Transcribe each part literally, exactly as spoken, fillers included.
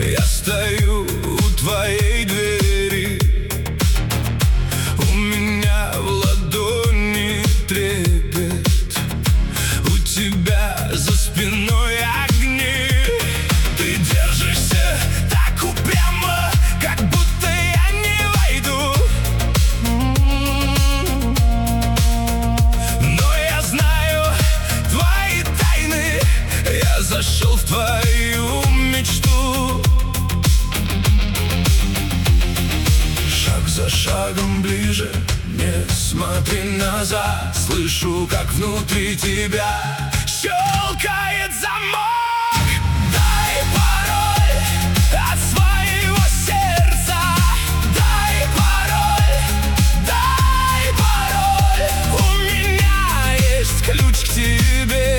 Я стою у твоей двери, у меня в ладони трепет, у тебя за спиной огни. Ты держишься так упрямо, как будто я не войду. Но я знаю твои тайны, я зашел в твою мечту. Шаг за шагом ближе, не смотри назад. Слышу, как внутри тебя щелкает замок. Дай пароль от своего сердца. Дай пароль, дай пароль. У меня есть ключ к тебе,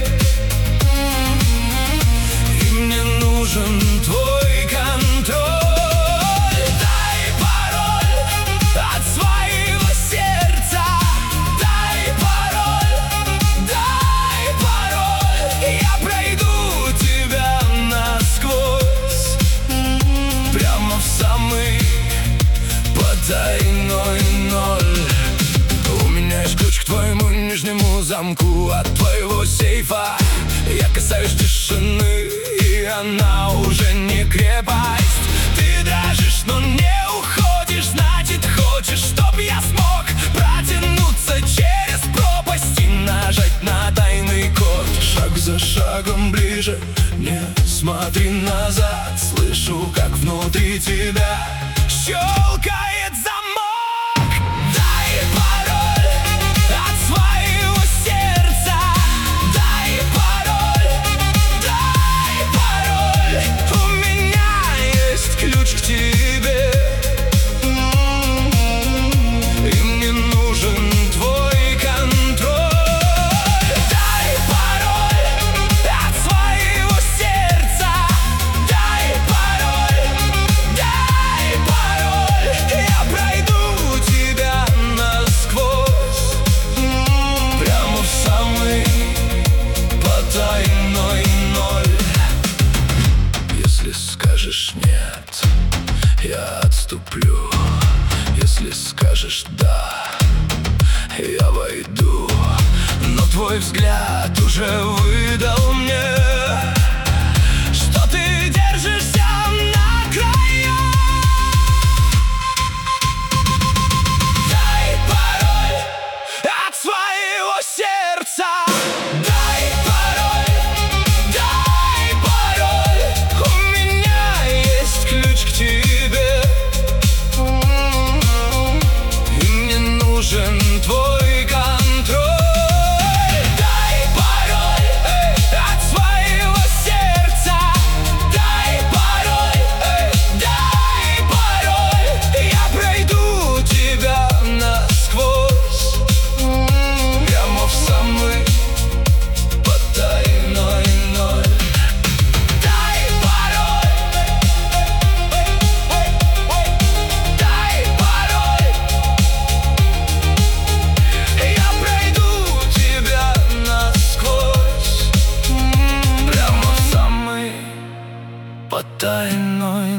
и мне нужен твой контроль. Дай пароль от своего сердца. Дай пароль, дай пароль. Я пройду тебя насквозь, прямо в самый потайной ноль. У меня есть ключ к твоему нижнему замку, от твоего сейфа. Я касаюсь тишины, и она уже не крепость. Ты дрожишь, но не уходишь, значит хочешь, чтоб я смог протянуться через пропасть и нажать на тайный код. Шаг за шагом ближе, не смотри назад. Слышу, как внутри тебя щелкает замок. Дай пароль от своего сердца. Дай пароль, дай пароль. У меня есть ключ к тебе, и мне нужен твой контроль. Дай пароль от своего сердца. Дай пароль, дай пароль. Я пройду тебя насквозь, прямо в самый потайной ноль. Если скажешь нет, я отступлю. Если скажешь да, я войду. Но твой взгляд уже выдал мне, что ты держишься на краях. Дай пароль от своего сердца. Дай пароль, дай пароль. У меня есть ключ к тебе, и мне нужен твой контроль. Дай пароль от своего сердца. Дай пароль, дай пароль. Я пройду тебя насквозь, прямо в самый потайной ноль. Дай пароль, дай пароль. Я пройду тебя насквозь, прямо в самый потайной